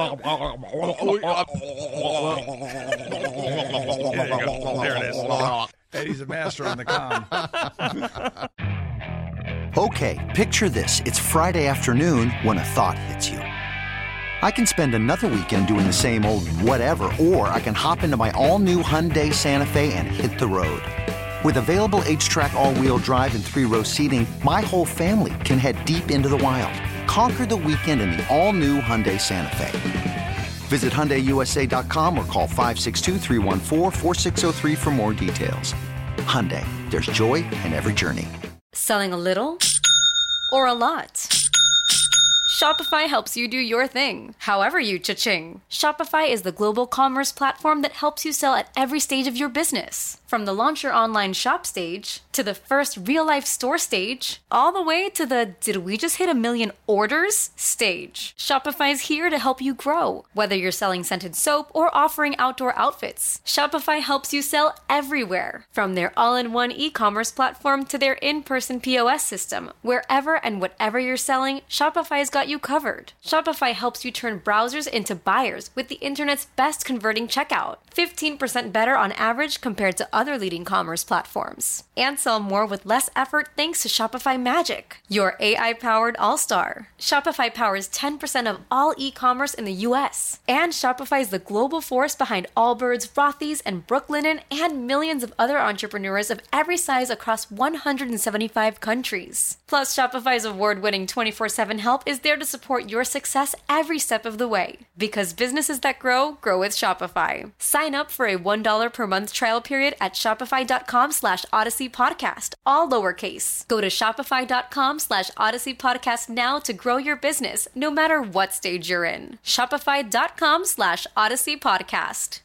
There it is. Eddie's a master on the com. Okay, picture this. It's Friday afternoon when a thought hits you. I can spend another weekend doing the same old whatever, or I can hop into my all-new Hyundai Santa Fe and hit the road. With available H-Track all-wheel drive and three-row seating, my whole family can head deep into the wild. Conquer the weekend in the all-new Hyundai Santa Fe. Visit Hyundai U S A dot com or call five six two, three one four, four six zero three for more details. Hyundai, there's joy in every journey. Selling a little or a lot? Shopify helps you do your thing, however you cha-ching. Shopify is the global commerce platform that helps you sell at every stage of your business. From the launch your online shop stage to to the first real-life store stage, all the way to the did we just hit a million orders stage. Shopify is here to help you grow. Whether you're selling scented soap or offering outdoor outfits, Shopify helps you sell everywhere. From their all-in-one e-commerce platform to their in-person P O S system, wherever and whatever you're selling, Shopify's got you covered. Shopify helps you turn browsers into buyers with the internet's best converting checkout, fifteen percent better on average compared to other leading commerce platforms. And sell more with less effort thanks to Shopify Magic, your A I-powered all-star. Shopify powers ten percent of all e-commerce in the U S. And Shopify is the global force behind Allbirds, Rothy's, and Brooklinen, and millions of other entrepreneurs of every size across one hundred seventy-five countries. Plus, Shopify's award-winning twenty-four seven help is there to support your success every step of the way. Because businesses that grow, grow with Shopify. Sign up for a one dollar per month trial period at shopify.com slash Odyssey Podcast, all lowercase. Go to shopify.com slash Odyssey Podcast now to grow your business, no matter what stage you're in. Shopify.com slash Odyssey Podcast.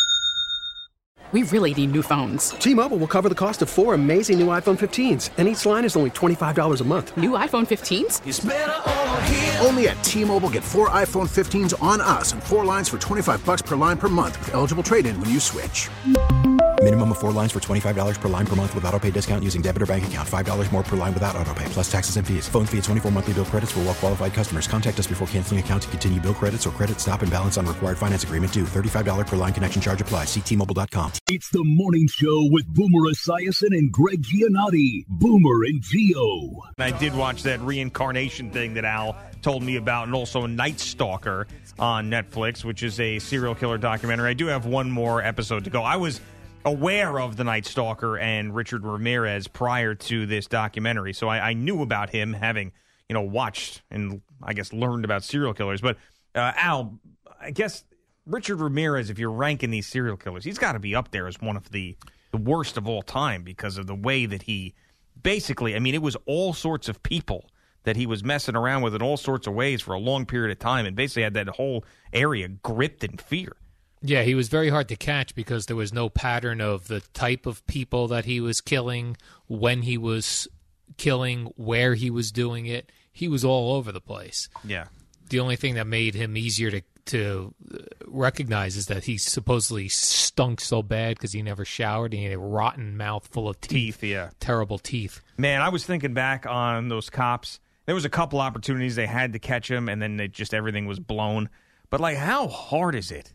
We really need new phones. T-Mobile will cover the cost of four amazing new iPhone fifteens, and each line is only twenty-five dollars a month. New iPhone fifteens? It's better over here. Only at T-Mobile, get four iPhone fifteens on us and four lines for twenty-five dollars per line per month with eligible trade-in when you switch. Minimum of four lines for twenty-five dollars per line per month with autopay discount using debit or bank account. five dollars more per line without autopay, plus taxes and fees. Phone fee at twenty-four monthly bill credits for well-qualified customers. Contact us before canceling account to continue bill credits or credit stop and balance on required finance agreement due. thirty-five dollars per line connection charge applies. See T Mobile dot com. It's the morning show with Boomer Esiason and Greg Giannotti. Boomer and Gio. I did watch that reincarnation thing that Al told me about, and also Night Stalker on Netflix, which is a serial killer documentary. I do have one more episode to go. I was aware of the Night Stalker and Richard Ramirez prior to this documentary, so I, I knew about him, having, you know, watched and I guess learned about serial killers. But uh, Al, I guess Richard Ramirez, if you're ranking these serial killers, he's got to be up there as one of the, the worst of all time because of the way that he basically, I mean, it was all sorts of people that he was messing around with in all sorts of ways for a long period of time, and basically had that whole area gripped in fear. Yeah, he was very hard to catch because there was no pattern of the type of people that he was killing, when he was killing, where he was doing it. He was all over the place. Yeah. The only thing that made him easier to to recognize is that he supposedly stunk so bad because he never showered. He had a rotten mouth full of teeth. Teeth, yeah. Terrible teeth. Man, I was thinking back on those cops. There was a couple opportunities they had to catch him, and then they just everything was blown. But, like, how hard is it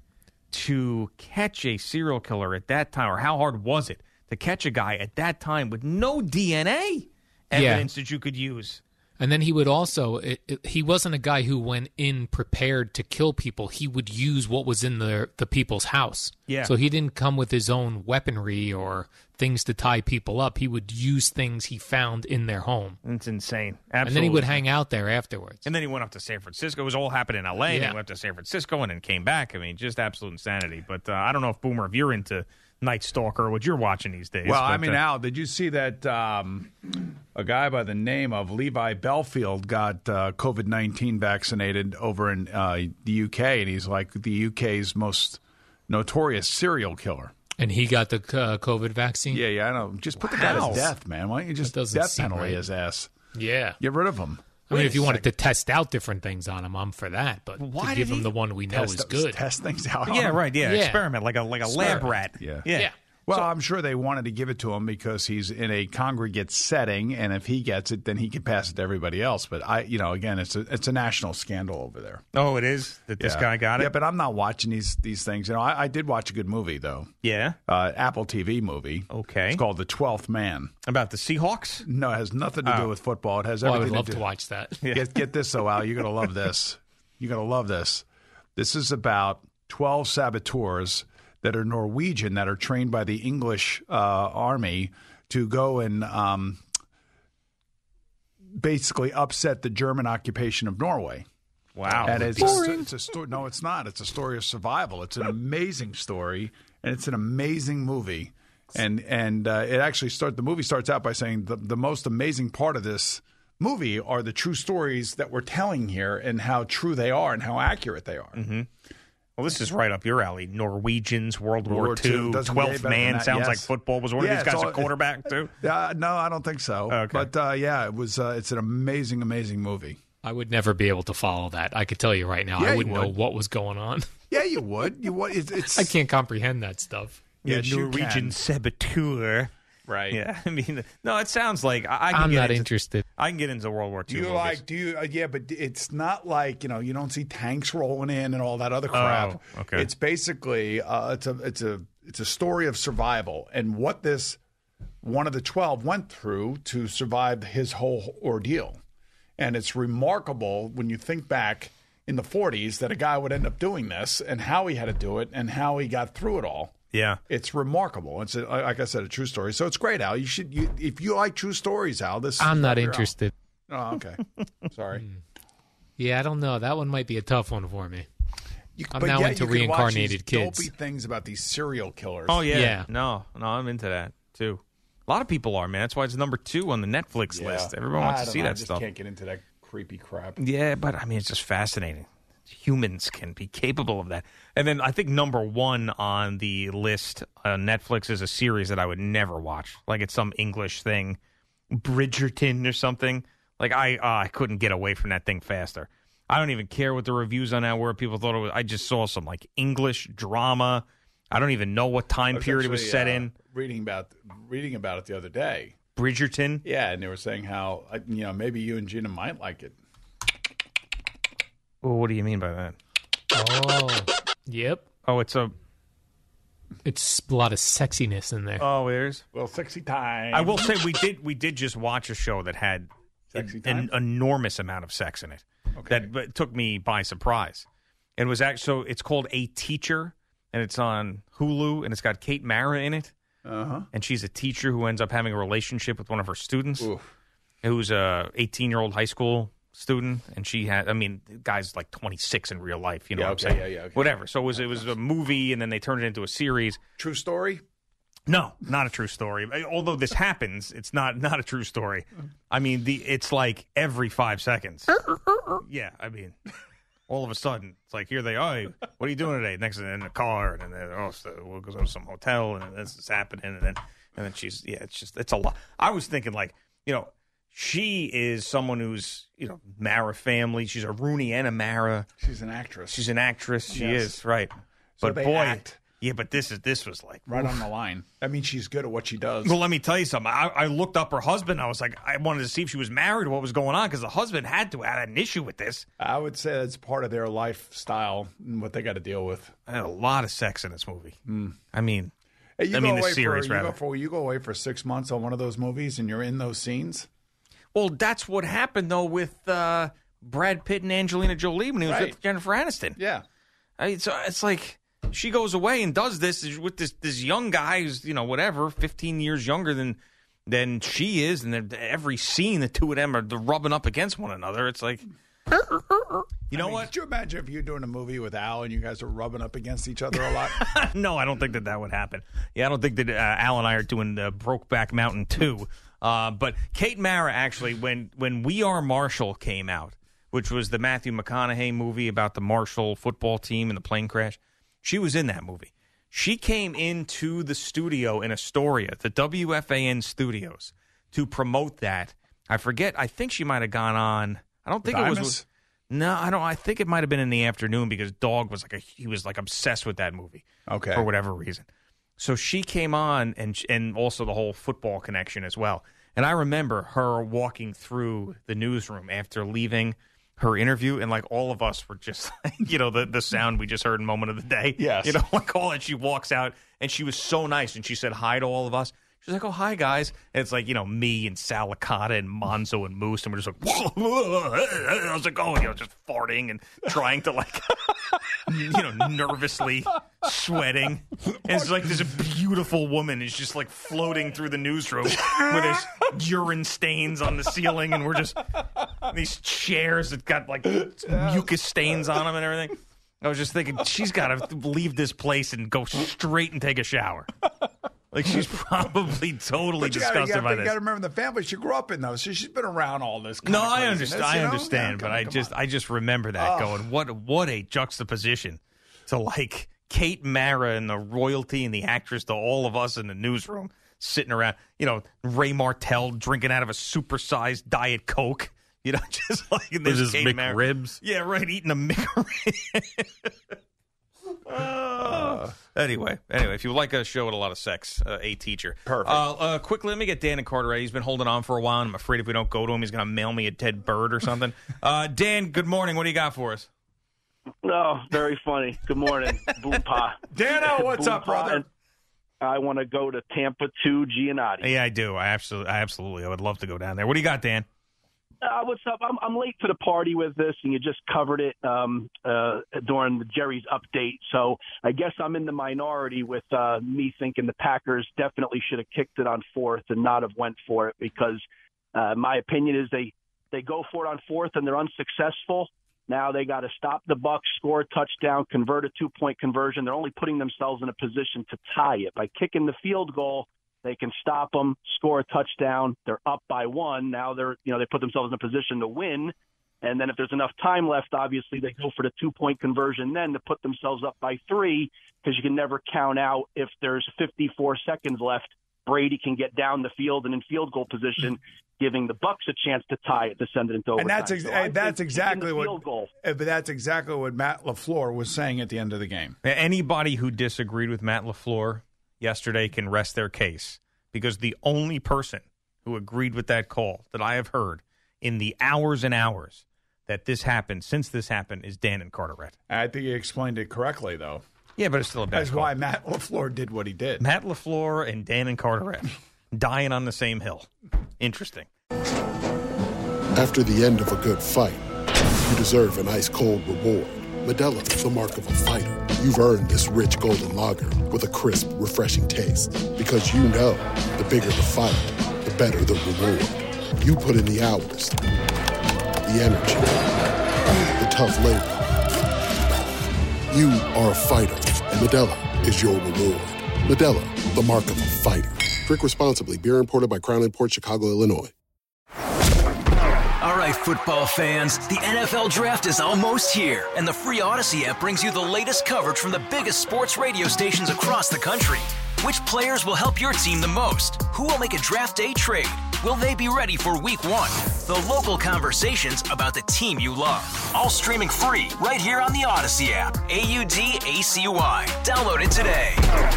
to catch a serial killer at that time, or how hard was it to catch a guy at that time with no D N A evidence yeah. that you could use? And then he would also, it, it, he wasn't a guy who went in prepared to kill people. He would use what was in the the people's house. Yeah. So he didn't come with his own weaponry or things to tie people up. He would use things he found in their home. It's insane. Absolutely. And then he would hang out there afterwards. And then he went up to San Francisco. It was all happened in L A. Yeah. And he went to San Francisco and then came back. I mean, just absolute insanity. But uh, I don't know if, Boomer, if you're into Night Stalker, what you're watching these days. Well, but, I mean, uh, Al, did you see that um, a guy by the name of Levi Belfield got uh, COVID nineteen vaccinated over in uh, the U K, and he's like the U K's most notorious serial killer. And he got the uh, COVID vaccine? Yeah, yeah, I know. Just put Wow. the guy to death, man. Why don't you just doesn't death seem penalty right. his ass? Yeah. Get rid of him. I mean, Wait if you a wanted second. to test out different things on him, I'm for that. But Why to give did him he the one we know test- is good. Test things out. on Yeah, him? right. Yeah, Yeah. experiment like a like a lab Experiment. rat. Yeah. yeah. Yeah. Well, I'm sure they wanted to give it to him because he's in a congregate setting, and if he gets it, then he can pass it to everybody else. But I, you know, again, it's a it's a national scandal over there. Oh, it is that this Yeah. guy got it. Yeah, but I'm not watching these these things. You know, I, I did watch a good movie though. Yeah. Uh, Apple T V movie. Okay. It's called The Twelfth Man. About the Seahawks? No, it has nothing to Oh. do with football. It has Well, I would everything love to to do. watch that. Get get this, though, Al. You're gonna love this. You're gonna love this. This is about twelve saboteurs that are Norwegian that are trained by the English uh, army to go and um, basically upset the German occupation of Norway. Wow. And it's, Boring. it's a story. No, it's not. It's a story of survival. It's an amazing story, and it's an amazing movie. And and uh, it actually start. The movie starts out by saying the the most amazing part of this movie are the true stories that we're telling here, and how true they are, and how accurate they are. Mm-hmm. Well, this is right up your alley. Norwegians, World, World War Two, Two twelfth Man. Sounds yes. like football. Was one yeah, of these guys all, a quarterback too? Uh, no, I don't think so. Okay. But uh, yeah, it was. Uh, it's an amazing, amazing movie. I would never be able to follow that. I could tell you right now. Yeah, I wouldn't would. know what was going on. Yeah, you would. You would. It's. it's I can't comprehend that stuff. Yes, you Norwegian can. saboteur. Right. Yeah. I mean, no, it sounds like I, I can I'm get not into, interested. I can get into World War Two. Do you movies. like? Do you? Uh, yeah, but it's not like you know. You don't see tanks rolling in and all that other crap. Oh, okay. It's basically uh, it's a it's a it's a story of survival and what this one of the twelve went through to survive his whole ordeal, and it's remarkable when you think back in the forties that a guy would end up doing this and how he had to do it and how he got through it all. Yeah, it's remarkable. It's a, like I said, a true story. So it's great, Al. You should, you, if you like true stories, Al. This I'm is not your interested. Al. Oh, okay. Sorry. Yeah, I don't know. That one might be a tough one for me. You, I'm but now yet into you can watch reincarnated these kids. Dopey things about these serial killers. Oh yeah. Yeah. No, no, I'm into that too. A lot of people are, man. That's why it's number two on the Netflix Yeah. list. Everyone wants I to don't see know. I that just stuff. Can't get into that creepy crap. Yeah, but I mean, it's just fascinating. Humans can be capable of that. And then I think number one on the list on Netflix is a series that I would never watch. Like it's some English thing, Bridgerton or something. Like I, uh, I couldn't get away from that thing faster. I don't even care what the reviews on that were. People thought it was. I just saw some like English drama. I don't even know what time I was period it was actually, set uh, in. Reading about reading about it the other day. Bridgerton. Yeah, and they were saying how uh, you know maybe you and Gina might like it. Well, what do you mean by that? Oh, yep. Oh, it's a. It's a lot of sexiness in there. Oh, there's. Well, sexy time. I will say we did we did just watch a show that had Sexy an time? enormous amount of sex in it. Okay. That but took me by surprise. It was actually so it's called A Teacher, and it's on Hulu, and it's got Kate Mara in it, Uh-huh. and she's a teacher who ends up having a relationship with one of her students, Oof. who's a eighteen year old high school student, and she had. I mean, the guy's like twenty-six in real life. You know Yeah, what I'm okay, saying? yeah, yeah, okay. Whatever. So it was it was a movie, and then they turned it into a series. True story. No, not a true story. Although this happens, it's not not a true story. I mean, the it's like every five seconds. Yeah, I mean, all of a sudden, it's like here they are. Hey, what are you doing today? Next, in the car, and then oh, so we'll go to some hotel, and this is happening, and then and then she's yeah, it's just it's a lot. I was thinking like you know, she is someone who's you know Mara family. She's a Rooney and a Mara. She's an actress. She's an actress. She Yes. is right. So But they boy, act. yeah, but this is this was like Right oof. on the line. I mean, she's good at what she does. Well, let me tell you something. I, I looked up her husband. I was like, I wanted to see if she was married or what was going on because the husband had to have had an issue with this. I would say that's part of their lifestyle and what they got to deal with. I had a lot of sex in this movie. I mean, Hey, you I go mean the away series for, you rather. go for you go away for six months on one of those movies, and you're in those scenes. Well, that's what happened though with uh, Brad Pitt and Angelina Jolie when he was Right. with Jennifer Aniston. Yeah. I mean, so it's like she goes away and does this with this this young guy who's you know whatever, fifteen years younger than than she is, and then every scene the two of them are they're rubbing up against one another. It's like. You know I mean, what? Could you imagine if you're doing a movie with Al and you guys are rubbing up against each other a lot? No, I don't think that that would happen. Yeah, I don't think that uh, Al and I are doing uh, Brokeback Mountain two. Uh, but Kate Mara actually, when when We Are Marshall came out, which was the Matthew McConaughey movie about the Marshall football team and the plane crash, she was in that movie. She came into the studio in Astoria, the W F A N studios, to promote that. I forget. I think she might have gone on. I don't think With it was. Imus? With, no, I don't. I think it might have been in the afternoon because Dog was like a. He was like obsessed with that movie. Okay. For whatever reason. So she came on, and and also the whole football connection as well. And I remember her walking through the newsroom after leaving her interview, and like all of us were just, like, you know, the the sound we just heard in Moment of the Day. Yes. You know, like all that. She walks out, and she was so nice, and she said hi to all of us. She's like, oh, hi, guys. And it's like, you know, me and Sal Licata and Monzo and Moose, and we're just like, how's it going? You know, just farting and trying to, like, you know, nervously sweating. And it's like this beautiful woman is just, like, floating through the newsroom with there's urine stains on the ceiling, and we're just, these chairs that got, like, mucus stains on them and everything. I was just thinking, she's got to leave this place and go straight and take a shower. Like, she's probably totally But you gotta, disgusted you gotta, by you this. got to remember the family she grew up in, though, so she's been around all this. Kind No, of I craziness, understand. I you know? understand, Yeah, but come- I come just, on. I just remember that Oh. going, what, what a juxtaposition. to like Kate Mara and the royalty and the actress to all of us in the newsroom sitting around, you know, Ray Martell drinking out of a supersized Diet Coke, you know, just like this his Kate Mara. McRibs. Yeah, right, eating a McRib. uh, anyway, anyway, if you like a show with a lot of sex, uh, A Teacher. Perfect. Uh, uh, quickly, let me get Dan and Carteret. He's been holding on for a while. I'm afraid if we don't go to him, he's going to mail me a dead bird or something. uh, Dan, good morning. What do you got for us? Oh, very funny. Good morning, Boom Pa. Dano, what's Boom up, Pa, brother? and I want to go to Tampa to Giannotti. Yeah, I do. I absolutely, I absolutely, I would love to go down there. What do you got, Dan? Uh, what's up? I'm, I'm late to the party with this, and you just covered it um, uh, during the Jerry's update. So I guess I'm in the minority with uh, me thinking the Packers definitely should have kicked it on fourth and not have went for it because uh, my opinion is they, they go for it on fourth and they're unsuccessful. Now they got to stop the Bucs, score a touchdown, convert a two-point conversion. They're only putting themselves in a position to tie it. By kicking the field goal, they can stop them, score a touchdown. They're up by one. Now they're, you know, they put themselves in a position to win. And then if there's enough time left, obviously they go for the two-point conversion then to put themselves up by three because you can never count out if there's fifty-four seconds left. Brady can get down the field and in field goal position, giving the Bucs a chance to tie it to send it into overtime. And that's ex- so and that's exactly what. Field goal. But that's exactly what Matt LaFleur was saying at the end of the game. Anybody who disagreed with Matt LaFleur yesterday can rest their case because the only person who agreed with that call that I have heard in the hours and hours that this happened, since this happened, is Dan and Carteret. I think he explained it correctly, though. Yeah, but it's still a bad That's call. why Matt LaFleur did what he did. Matt LaFleur and Dan and Carteret dying on the same hill. Interesting. After the end of a good fight, you deserve an ice-cold reward. Modelo is the mark of a fighter. You've earned this rich golden lager with a crisp, refreshing taste. Because you know, the bigger the fight, the better the reward. You put in the hours, the energy, the tough labor. You are a fighter, and Modelo is your reward. Modelo, the mark of a fighter. Drink responsibly. Beer imported by Crown Imports, Chicago, Illinois. All right, football fans, the N F L Draft is almost here, and the free Odyssey app brings you the latest coverage from the biggest sports radio stations across the country. Which players will help your team the most? Who will make a draft day trade? Will they be ready for week one? The local conversations about the team you love. All streaming free right here on the Odyssey app. A U D A C Y. Download it today.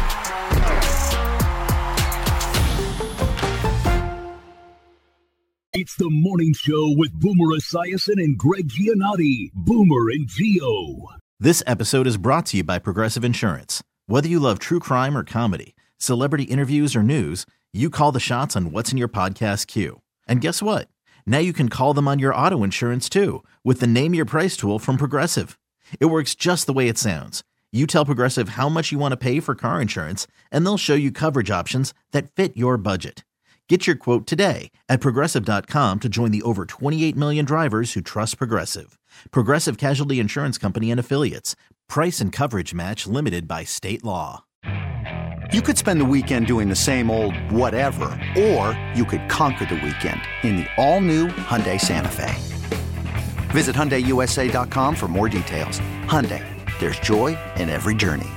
It's the morning show with Boomer Esiason and Greg Giannotti. Boomer and Gio. This episode is brought to you by Progressive Insurance. Whether you love true crime or comedy, celebrity interviews or news, you call the shots on what's in your podcast queue. And guess what? Now you can call them on your auto insurance too with the Name Your Price tool from Progressive. It works just the way it sounds. You tell Progressive how much you want to pay for car insurance, and they'll show you coverage options that fit your budget. Get your quote today at Progressive dot com to join the over twenty-eight million drivers who trust Progressive. Progressive Casualty Insurance Company and Affiliates. Price and coverage match limited by state law. You could spend the weekend doing the same old whatever, or you could conquer the weekend in the all-new Hyundai Santa Fe. Visit Hyundai U S A dot com for more details. Hyundai, there's joy in every journey.